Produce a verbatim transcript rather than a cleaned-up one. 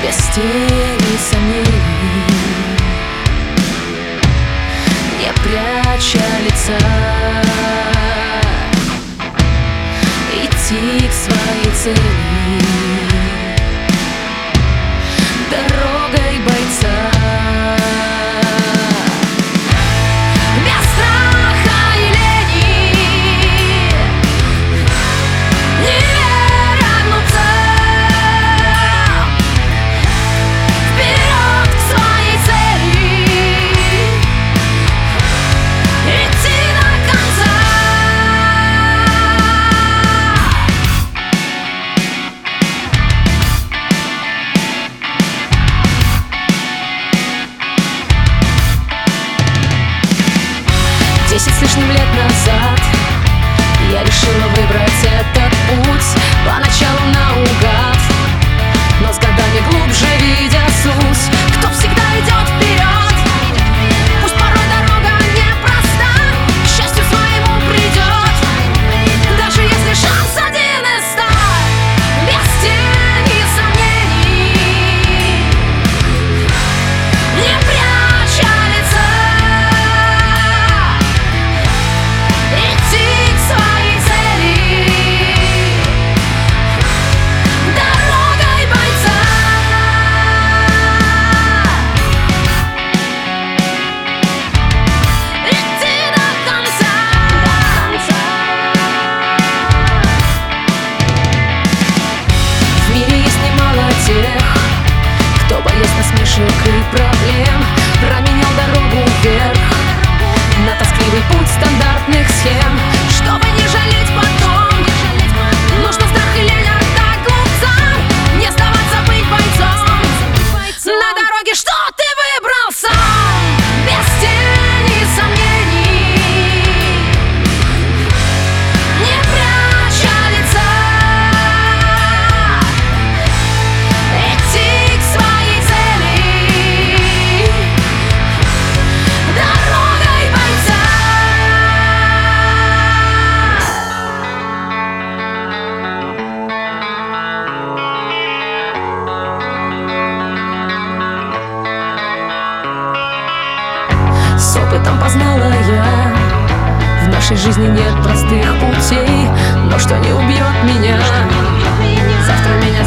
без тени сомнений, не пряча лица, идти к своей цели дорогой бойца. Без страха и лени, не вернуться, вперед к своей цели, идти до конца. Десять с лишним лет назад я решила выбрать этот путь, поначалу наугад, но с годами глубже видя суть. Кто всегда идет вперед, пусть порой дорога непроста, к счастью своему придет, даже если шанс один из ста. Без тени сомнений, не пряча лица, кто боясь насмешек и проблем променял дорогу вверх на тоскливый путь стандартных схем. Чтобы не жалеть потом, нужно страх и лень отдать глупцам, не сдаваться, быть бойцом на дороге, что ты выбрал сам. Без тени сомнений, не пряча лица, с опытом познала я, в нашей жизни нет простых путей, но что не убьет меня, завтра меня